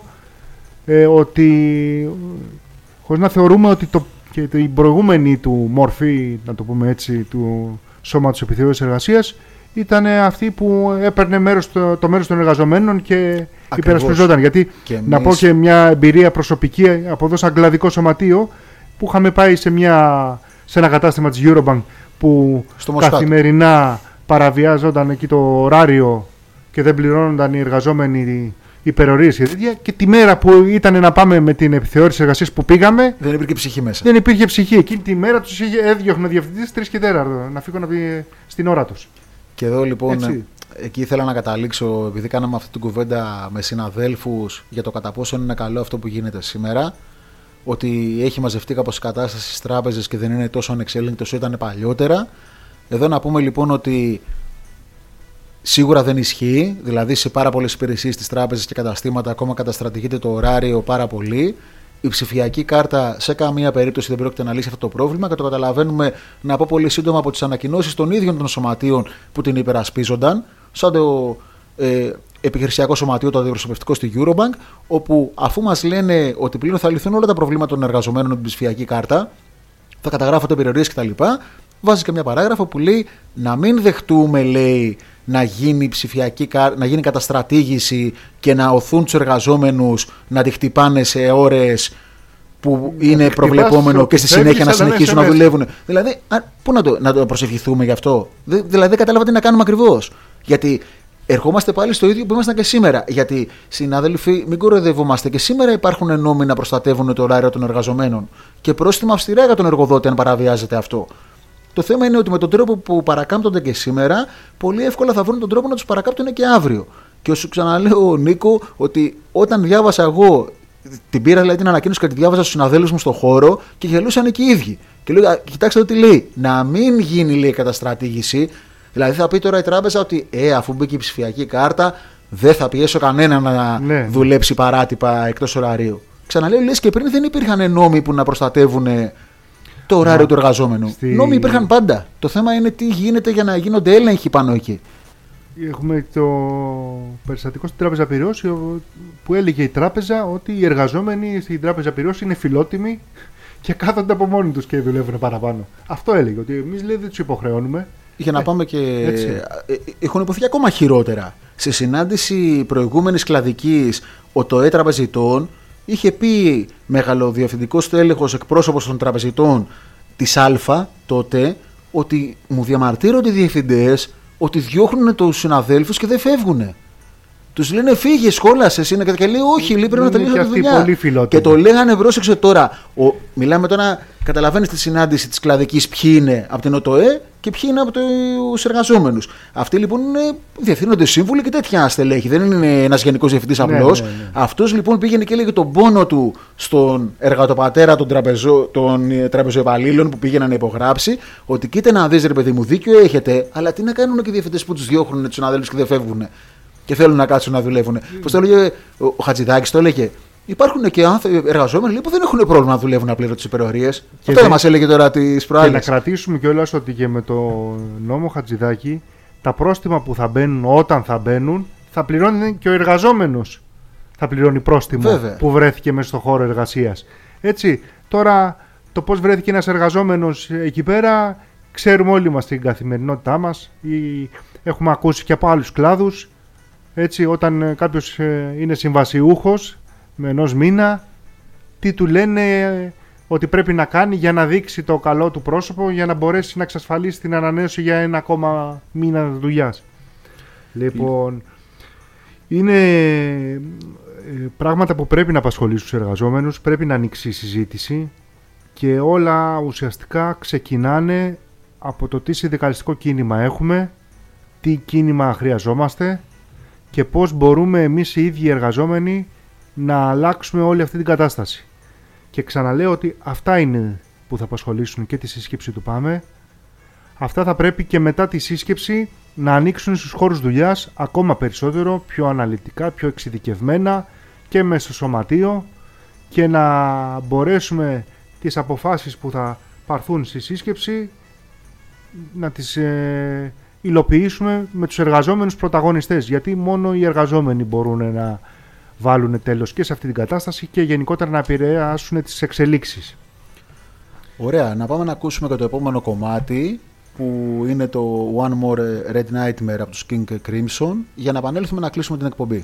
ότι, χωρίς να θεωρούμε ότι η προηγούμενη του μορφή, να το πούμε έτσι, του σώματος επιθεώρησης εργασίας ήταν αυτή που έπαιρνε το μέρος των εργαζομένων και υπερασπιζόταν. Γιατί να πω και μια εμπειρία προσωπική από εδώ σαν αγγλαδικό σωματείο, που είχαμε πάει σε ένα κατάστημα της Eurobank που καθημερινά παραβιάζονταν εκεί το ωράριο και δεν πληρώνονταν οι εργαζόμενοι υπερορίες και τέτοια, και τη μέρα που ήταν να πάμε με την επιθεώρηση εργασίας που πήγαμε, δεν υπήρχε ψυχή μέσα. Δεν υπήρχε ψυχή. Εκείνη τη μέρα τους έδιωχνε ο διευθυντής 3 και 4 να φύγουν στην ώρα τους. Και εδώ λοιπόν, εκεί ήθελα να καταλήξω, επειδή κάναμε αυτή την κουβέντα με συναδέλφους για το κατά πόσο είναι καλό αυτό που γίνεται σήμερα, ότι έχει μαζευτεί κάπως η κατάσταση στις τράπεζες και δεν είναι τόσο ανεξέλεγκτο όσο ήταν παλιότερα. Εδώ να πούμε λοιπόν ότι σίγουρα δεν ισχύει, δηλαδή σε πάρα πολλές υπηρεσίες στις τράπεζες και καταστήματα ακόμα καταστρατηγείται το ωράριο πάρα πολύ. Η ψηφιακή κάρτα σε καμία περίπτωση δεν πρόκειται να λύσει αυτό το πρόβλημα, και το καταλαβαίνουμε, να πω πολύ σύντομα, από τις ανακοινώσεις των ίδιων των σωματείων που την υπερασπίζονταν, σαν το επιχειρησιακό σωματείο, το αντιπροσωπευτικό στη Eurobank, όπου αφού μας λένε ότι πλέον θα λυθούν όλα τα προβλήματα των εργαζομένων με την ψηφιακή κάρτα, θα καταγράφονται περιορίες κτλ., βάζει και μια παράγραφο που λέει να μην δεχτούμε, λέει, να γίνει να γίνει καταστρατήγηση και να οθούν τους εργαζόμενους να τη χτυπάνε σε ώρες που είναι προβλεπόμενο και στη συνέχεια να συνεχίσουν να δουλεύουν. Δηλαδή, πού να το προσευχηθούμε γι' αυτό? Δηλαδή, δεν κατάλαβα τι να κάνουμε ακριβώς. Γιατί ερχόμαστε πάλι στο ίδιο που ήμασταν και σήμερα. Γιατί, συνάδελφοι, μην κοροϊδευόμαστε. Και σήμερα υπάρχουν νόμοι να προστατεύουν το ωράριο των εργαζομένων και πρόστιμα αυστηρά για τον εργοδότη αν παραβιάζεται αυτό. Το θέμα είναι ότι με τον τρόπο που παρακάμπτονται και σήμερα, πολύ εύκολα θα βρουν τον τρόπο να τους παρακάμπτουν και αύριο. Και όσο ξαναλέω, Νίκο, ότι όταν διάβασα εγώ Την πήρα δηλαδή την ανακοίνωση και τη διάβαζα στους συναδέλφους μου στον χώρο και γελούσαν και οι ίδιοι. Και λέω, κοιτάξτε τι λέει. Να μην γίνει, λέει, καταστρατήγηση. Δηλαδή θα πει τώρα η τράπεζα ότι αφού μπήκε η ψηφιακή κάρτα, δεν θα πιέσω κανένα να δουλέψει παράτυπα εκτός ωραρίου. Ξαναλέω, λες και πριν δεν υπήρχαν νόμοι που να προστατεύουν το ωράριο του εργαζόμενου. Νόμοι υπήρχαν πάντα. Το θέμα είναι τι γίνεται για να γίνονται έλεγχοι πάνω εκεί. Έχουμε το περιστατικό στην Τράπεζα Πειραιώς που έλεγε η τράπεζα ότι οι εργαζόμενοι στην Τράπεζα Πειραιώς είναι φιλότιμοι και κάθονται από μόνοι τους και δουλεύουν παραπάνω. Αυτό έλεγε, ότι εμείς δεν τους υποχρεώνουμε. Για να πάμε και. Έχουν υποθεί ακόμα χειρότερα. Σε συνάντηση προηγούμενης κλαδικής, ο ΤΟΕ Τραπεζιτών είχε πει μεγαλοδιευθυντικός τέλεχος εκπρόσωπος των τραπεζιτών της Α τότε ότι μου διαμαρτύρονται οι διευθυντές ότι διώχνουν τους συναδέλφους και δεν φεύγουν. Τους λένε φύγε, σχόλασες είναι και λέει όχι, λέει πρέπει να τελειώσει τη δουλειά. Και το λέγανε, πρόσεξε τώρα. Μιλάμε τώρα, καταλαβαίνεις τη συνάντηση της κλαδικής ποιοι είναι από την ΟΤΟΕ και ποιοι είναι από τους εργαζόμενους. Αυτοί λοιπόν διευθύνονται σύμβουλοι και τέτοια στελέχη. Δεν είναι ένας γενικός διευθυντής απλός. Ναι. Αυτός λοιπόν πήγαινε και έλεγε τον πόνο του στον εργατοπατέρα των τραπεζοεπαλλήλων που πήγαιναν να υπογράψει ότι κοίτα να δεις ρε παιδί μου, δίκιο έχετε, αλλά τι να κάνουν και οι διευθυντές που τους διώχνουν τους συναδέλφους και δεν φεύγουν. Και θέλουν να κάτσουν να δουλεύουν. Πώς το έλεγε ο Χατζηδάκης, το έλεγε. Υπάρχουν και εργαζόμενοι που δεν έχουν πρόβλημα να δουλεύουν απλήρωτες υπερορίες. Αυτό δεν μας έλεγε τώρα τις προάλλες. Και να κρατήσουμε κιόλας ότι και με το νόμο Χατζηδάκη τα πρόστιμα που θα μπαίνουν όταν θα μπαίνουν θα πληρώνει και ο εργαζόμενος. Θα πληρώνει πρόστιμο. Βέβαια. Που βρέθηκε μέσα στο χώρο εργασίας. Έτσι, τώρα το πώς βρέθηκε ένας εργαζόμενος εκεί πέρα ξέρουμε όλοι μας την καθημερινότητά μας. Έχουμε ακούσει και από άλλους κλάδους. Έτσι, όταν κάποιος είναι συμβασιούχος με ενός μήνα, τι του λένε ότι πρέπει να κάνει για να δείξει το καλό του πρόσωπο για να μπορέσει να εξασφαλίσει την ανανέωση για ένα ακόμα μήνα δουλειάς. Λοιπόν, είναι πράγματα που πρέπει να απασχολήσουν τους εργαζόμενους, πρέπει να ανοίξει η συζήτηση και όλα ουσιαστικά ξεκινάνε από το τι συνδικαλιστικό κίνημα έχουμε, τι κίνημα χρειαζόμαστε και πώς μπορούμε εμείς οι ίδιοι εργαζόμενοι να αλλάξουμε όλη αυτή την κατάσταση. Και ξαναλέω ότι αυτά είναι που θα απασχολήσουν και τη σύσκεψη του ΠΑΜΕ. Αυτά θα πρέπει και μετά τη σύσκεψη να ανοίξουν στους χώρους δουλειάς ακόμα περισσότερο, πιο αναλυτικά, πιο εξειδικευμένα και μέσα στο σωματείο και να μπορέσουμε τις αποφάσεις που θα πάρθουν στη σύσκεψη να τις υλοποιήσουμε με τους εργαζόμενους πρωταγωνιστές, γιατί μόνο οι εργαζόμενοι μπορούν να βάλουν τέλος και σε αυτή την κατάσταση και γενικότερα να επηρεάσουν τις εξελίξεις. Ωραία, να πάμε να ακούσουμε και το επόμενο κομμάτι που είναι το One More Red Nightmare από τους King Crimson για να επανέλθουμε να κλείσουμε την εκπομπή.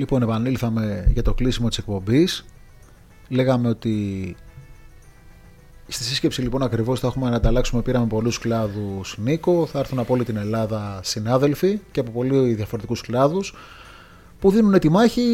Λοιπόν, επανήλθαμε για το κλείσιμο της εκπομπής. Λέγαμε ότι στη σύσκεψη λοιπόν ακριβώς θα έχουμε να ανταλλάξουμε, πήραμε πολλούς κλάδους, Νίκο, θα έρθουν από όλη την Ελλάδα συνάδελφοι και από πολύ διαφορετικούς κλάδους που δίνουν τη μάχη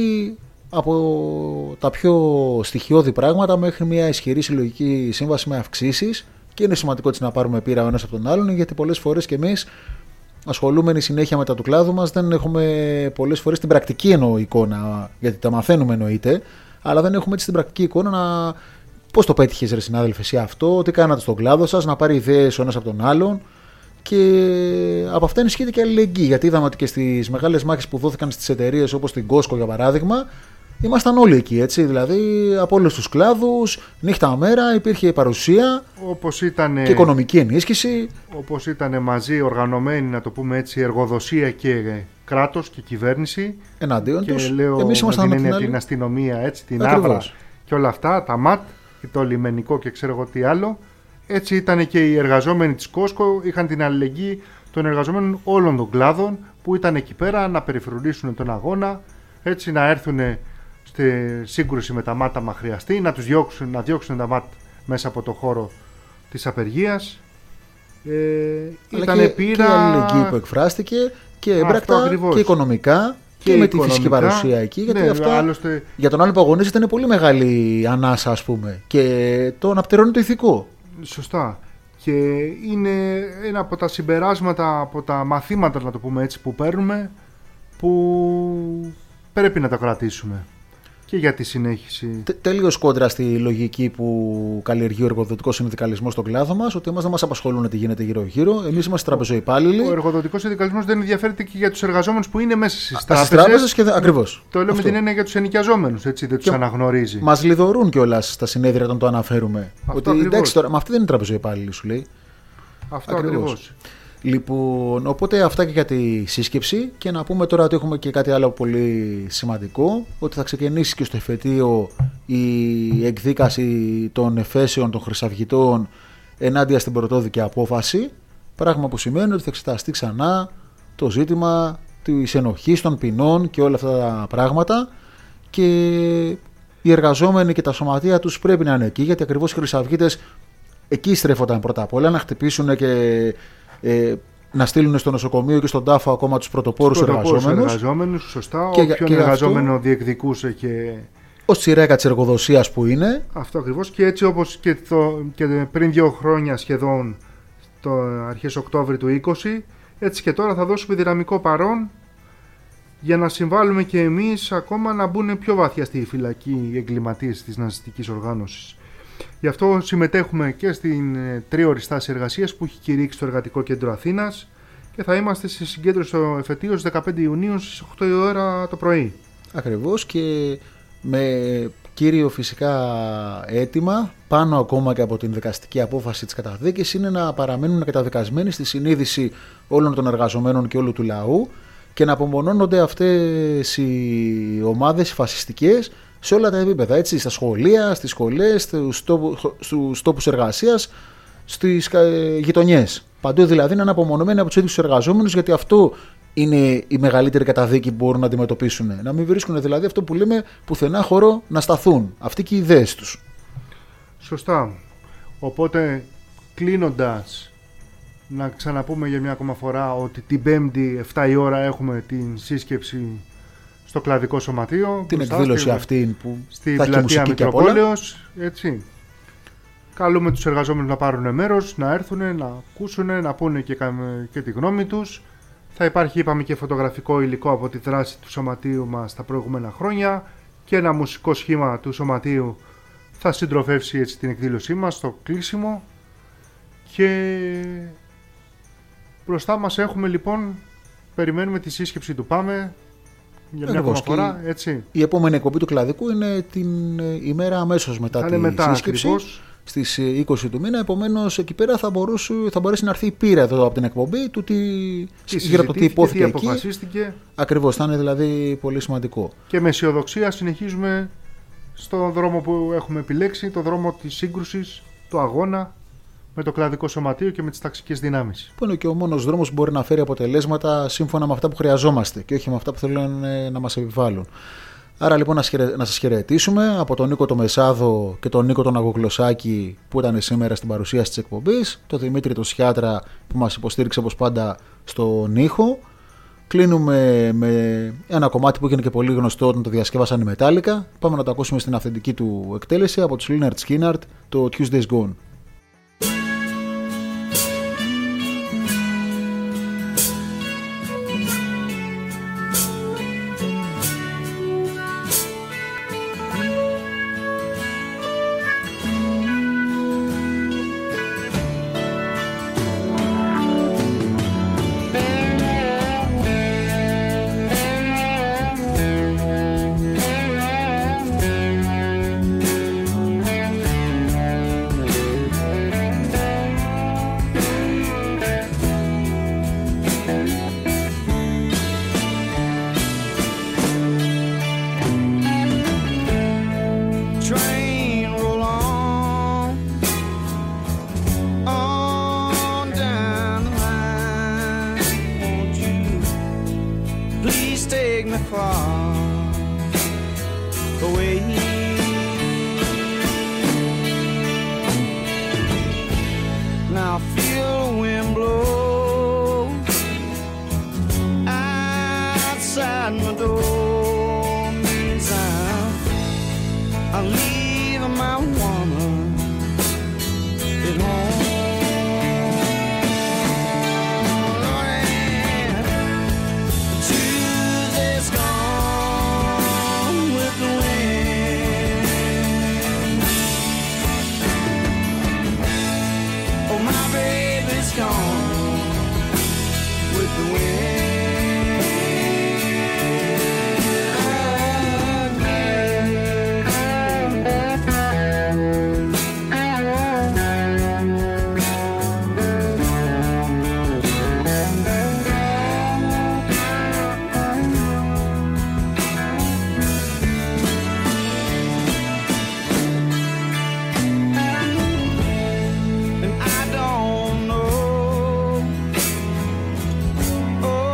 από τα πιο στοιχειώδη πράγματα μέχρι μια ισχυρή συλλογική σύμβαση με αυξήσεις, και είναι σημαντικό έτσι να πάρουμε πείρα ο ένας από τον άλλον, γιατί πολλές φορές και εμείς ασχολούμενοι συνέχεια μετά του κλάδου μας δεν έχουμε πολλές φορές την πρακτική εικόνα, γιατί τα μαθαίνουμε εννοείται, αλλά δεν έχουμε έτσι την πρακτική εικόνα να πώς το πέτυχες ρε συνάδελφε εσύ αυτό, τι κάνατε στον κλάδο σας, να πάρει ιδέες ο ένας από τον άλλον, και από αυτά ενισχύεται και αλληλεγγύη, γιατί είδαμε ότι και στις μεγάλες μάχες που δόθηκαν στις εταιρείες όπως την Costco για παράδειγμα, ήμασταν όλοι εκεί, έτσι, δηλαδή από όλους τους κλάδους, νύχτα μέρα υπήρχε παρουσία, όπως ήτανε, και οικονομική ενίσχυση. Όπως ήταν μαζί οργανωμένοι, να το πούμε έτσι, εργοδοσία και κράτος και κυβέρνηση. Εναντίον και τους. Λέω Εμείς ήμασταν την αστυνομία, έτσι, την Ακριβώς. Άβρα και όλα αυτά, τα ΜΑΤ και το λιμενικό και ξέρω εγώ τι άλλο. Έτσι ήταν και οι εργαζόμενοι της Costco, είχαν την αλληλεγγύη των εργαζομένων όλων των κλάδων που ήταν εκεί πέρα να περιφρουρήσουν τον αγώνα, έτσι να έρθουν στη σύγκρουση με τα ΜΑΤ άμα χρειαστεί, να διώξουν τα ΜΑΤ μέσα από το χώρο της απεργίας. Ήταν πείρα... και η αλληλεγγύη που εκφράστηκε και έμπρακτα και οικονομικά και με τη φυσική παρουσία εκεί, γιατί αυτό άλλωστε... για τον άλλο που αγωνίζεται είναι πολύ μεγάλη ανάσα, ας πούμε, και το αναπτερώνει το ηθικό. Σωστά. Και είναι ένα από τα συμπεράσματα, από τα μαθήματα, να το πούμε έτσι, που παίρνουμε, που πρέπει να τα κρατήσουμε και για τη συνέχιση. Τελείως κόντρα στη λογική που καλλιεργεί ο εργοδοτικός συνδικαλισμός στον κλάδο μας, ότι εμάς δεν μας απασχολούν τι γίνεται γύρω-γύρω. Εμείς είμαστε τραπεζοϊπάλληλοι. Ο εργοδοτικός συνδικαλισμός δεν ενδιαφέρεται και για τους εργαζόμενους που είναι μέσα στις τράπεζες. Ακριβώς. Το λέω με την έννοια για τους ενοικιαζόμενους, έτσι, δεν τους αναγνωρίζει. Μας λιδωρούν κιόλας στα συνέδρια όταν το αναφέρουμε. Αυτό ότι εντάξει τώρα, μα αυτή δεν είναι τραπεζοϊπάλληλοι, σου λέει. Αυτό ακριβώς. Λοιπόν, οπότε αυτά και για τη σύσκεψη, και να πούμε τώρα ότι έχουμε και κάτι άλλο πολύ σημαντικό, ότι θα ξεκινήσει και στο εφετείο η εκδίκαση των εφέσεων των χρυσαυγητών ενάντια στην πρωτόδικη απόφαση, πράγμα που σημαίνει ότι θα εξεταστεί ξανά το ζήτημα της ενοχής των ποινών και όλα αυτά τα πράγματα, και οι εργαζόμενοι και τα σωματεία τους πρέπει να είναι εκεί, γιατί ακριβώς οι χρυσαυγίτες εκεί στρέφονταν πρώτα απ' όλα, να χτυπήσουν και να στείλουν στο νοσοκομείο και στον τάφο ακόμα τους πρωτοπόρους εργαζόμενους. Σωστά, όποιον εργαζόμενο αυτό διεκδικούσε και... ως τσιρέκα της εργοδοσίας που είναι. Αυτό ακριβώς, και έτσι όπως και πριν 2 χρόνια σχεδόν, το αρχές Οκτώβρη του 20, έτσι και τώρα θα δώσουμε δυναμικό παρόν για να συμβάλλουμε και εμείς ακόμα να μπουν πιο βαθιά στη φυλακή οι εγκληματίες της ναζιστικής οργάνωσης. Γι' αυτό συμμετέχουμε και στην 3ωρη στάση εργασίας που έχει κηρύξει το Εργατικό Κέντρο Αθήνας, και θα είμαστε σε συγκέντρωση στο εφετείο στις 15 Ιουνίου στις 8 η ώρα το πρωί. Ακριβώς, και με κύριο φυσικά αίτημα, πάνω ακόμα και από την δικαστική απόφαση της καταδίκης, είναι να παραμένουν καταδικασμένοι στη συνείδηση όλων των εργαζομένων και όλου του λαού, και να απομονώνονται αυτές οι ομάδες φασιστικές σε όλα τα επίπεδα, έτσι, στα σχολεία, στις σχολές, στους τόπους εργασίας, στις γειτονιές. Παντού δηλαδή να είναι απομονωμένοι από τους ίδιους τους εργαζόμενους, γιατί αυτό είναι η μεγαλύτερη καταδίκη που μπορούν να αντιμετωπίσουν. Να μην βρίσκουν δηλαδή αυτό που λέμε πουθενά χώρο να σταθούν. Αυτοί και οι ιδέες τους. Σωστά. Οπότε, κλείνοντας, να ξαναπούμε για μια ακόμα φορά ότι την Πέμπτη 7 η ώρα έχουμε την σύσκεψη στο Κλαδικό Σωματείο. Την εκδήλωση αυτή που στη θα έχει πλατεία μουσική και απ' όλα. Μητροπόλεως, έτσι. Καλούμε τους εργαζόμενους να πάρουν μέρος, να έρθουν, να ακούσουν, να πούνε και τη γνώμη τους. Θα υπάρχει, είπαμε, και φωτογραφικό υλικό από τη δράση του Σωματείου μας τα προηγούμενα χρόνια, και ένα μουσικό σχήμα του Σωματείου θα συντροφεύσει έτσι την εκδήλωσή μας στο κλείσιμο. Και μπροστά μας έχουμε λοιπόν, περιμένουμε τη σύσκεψη του ΠΑΜΕ για μια ακόμα φορά, έτσι. Η επόμενη εκπομπή του Κλαδικού είναι την ημέρα αμέσως μετά τη σύσκεψη. Ακριβώς. Στις 20 του μήνα, επομένως εκεί πέρα θα μπορέσει να έρθει η πείρα εδώ από την εκπομπή του γύρω από το τι υπόθηκε εκεί. Αποφασίστηκε. Ακριβώς, θα είναι δηλαδή πολύ σημαντικό. Και με αισιοδοξία συνεχίζουμε στον δρόμο που έχουμε επιλέξει, το δρόμο της σύγκρουσης, του αγώνα με το κλαδικό σωματείο και με τις ταξικές δυνάμεις. Που είναι και ο μόνος δρόμος που μπορεί να φέρει αποτελέσματα σύμφωνα με αυτά που χρειαζόμαστε και όχι με αυτά που θέλουν να μας επιβάλλουν. Άρα λοιπόν να σας χαιρετήσουμε από τον Νίκο το Μεσάδο και τον Νίκο τον Αγογλωσσάκη που ήταν σήμερα στην παρουσίαση της εκπομπής, τον Δημήτρη το Σιάτρα που μας υποστήριξε όπως πάντα στον ήχο. Κλείνουμε με ένα κομμάτι που έγινε και πολύ γνωστό όταν το διασκεύασαν οι Metallica. Πάμε να το ακούσουμε στην αυθεντική του εκτέλεση από τους Lynyrd Skynyrd, το Tuesday's Gone. Oh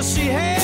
'cause she had